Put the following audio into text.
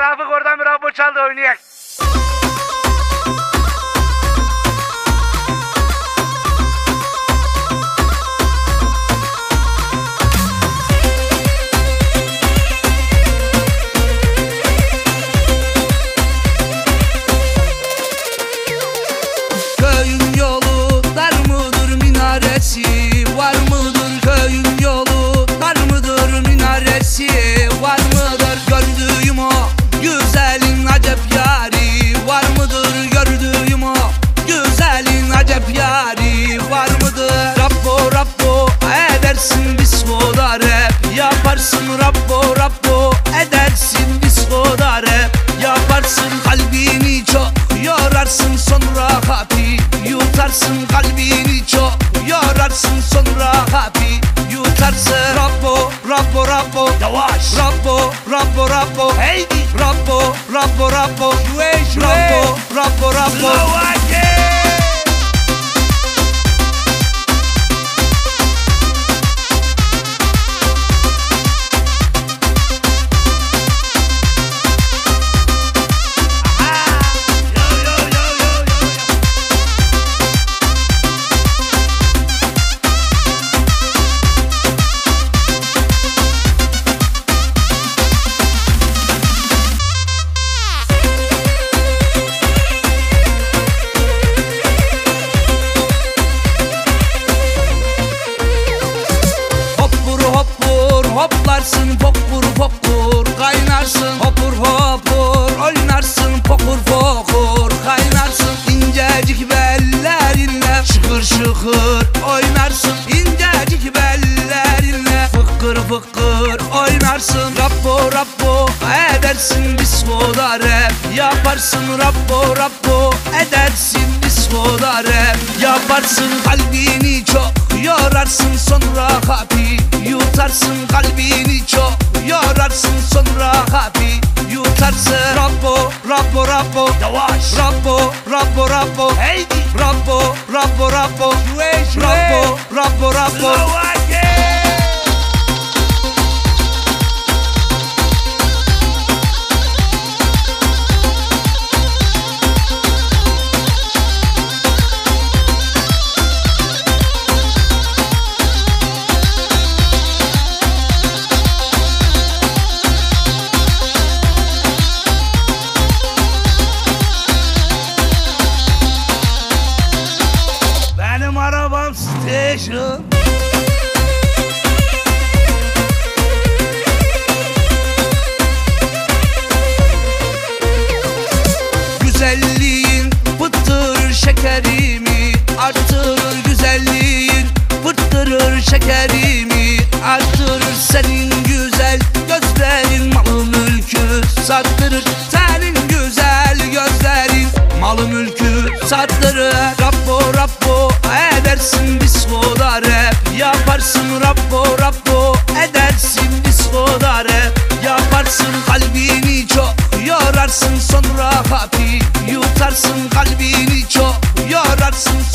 Rafık oradan bir rabbo çaldı, oynayak. Köyün yolu dar mıdır, minaresi var mıdır? Köyün yolu dar mıdır, minaresi var mıdır? Gördüğüm o güzelin acep yari var mıdır? Gördüğüm o güzelin acep yari var mıdır? Rabbo Rabbo edersin disco da rap yaparsın, Rabbo Rabbo edersin disco da rap yaparsın. Kalbini çok yorarsın, sonra happy yutarsın. Kalbini çok yorarsın, sonra happy yutarsın. Rabbo Rabbo Rabbo yavaş, Rabbo Rabbo Rabbo heydi, Rabbo Rabbo Rabbo Rabbo Rabbo Rabbo. Hoplarsın pokur pokur kaynarsın, hopur hopur oynarsın, pokur pokur kaynarsın. İncecik bellerinle şıkır şıkır oynarsın, incecik bellerinle fıkır fıkır oynarsın. Rabbo Rabbo edersin disco da rap yaparsın, Rabbo Rabbo edersin disco da rap yaparsın. Kalbini çok yorarsın, sonra happy yutarsın. Kalbini çok yorarsın, sonra happy yutarsın. Rabbo Rabbo Rabbo yavaş, Rabbo Rabbo Rabbo heydi, Rabbo Rabbo Rabbo Rabbo Rabbo Rabbo. Benim arabam station. Güzelliğin pıttırır şekerimi arttırır, güzelliğin pıttırır şekerimi arttırır. Senin güzel gözlerin malı mülkü sattırır, senin güzel gözlerin malı mülkü sattırır. Rabbo Rabbo edersin disco da rap yaparsın, Rabbo Rabbo edersin disco da rap yaparsın. Kalbini çok yorarsın, sonra happy yutarsın. Kalbini çok yorarsın,